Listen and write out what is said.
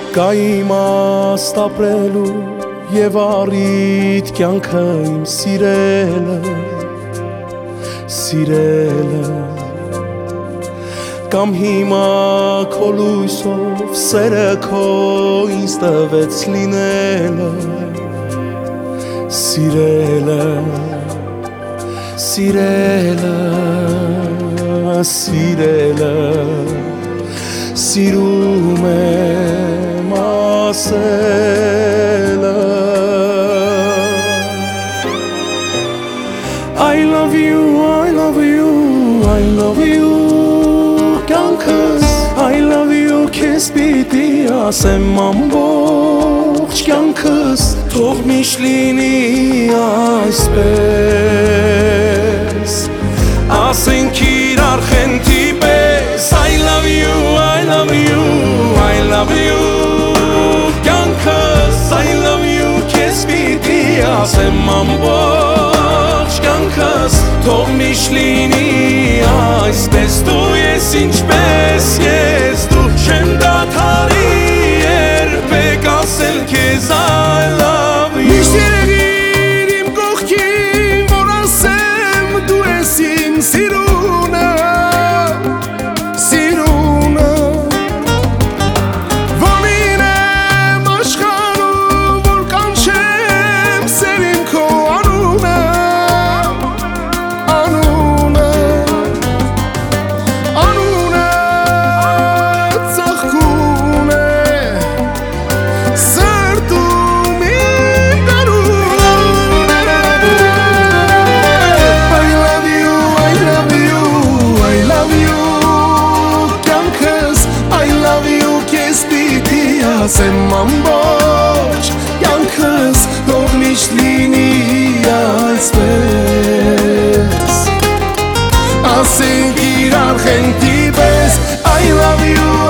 Կա իմաստ ապրելու և առիթ կյանքը իմ սիրելը Կամ հիմա քո լույսով սերը քո ինձ տվեց լինելը Սիրելը Սիրում եմ ասելը I love you, I love you, I love you Կյանքս I love you քեզ պիտի ասեմ ամբողջ կյանքս Թող միշտ լինի այսպես Ասենք իրար խենթի պես I love you, I love you, I love you Կյանքս I love you քեզ պիտի ասեմ ամբողջ կյանքս Թող միշտ լինի այսպես Դու ես ինչպես ես Դու չեմ դադարի երբեք ասել քեզ I love you Միշտ երևիր իմ կողքին որ ասեմ Դու ես իմ սիրունը Որ լինեմ աշխարհում որ կանչեմ սերին քո անունը ծաղկում է սրտում իմ դարունը I love you, I love you, I love you Կյանքս I love you քեզ պիտի ասեմ ամբողջ կյանքս Թող միշտ լինի այսպես Ասենք իրար խենթի պես I love you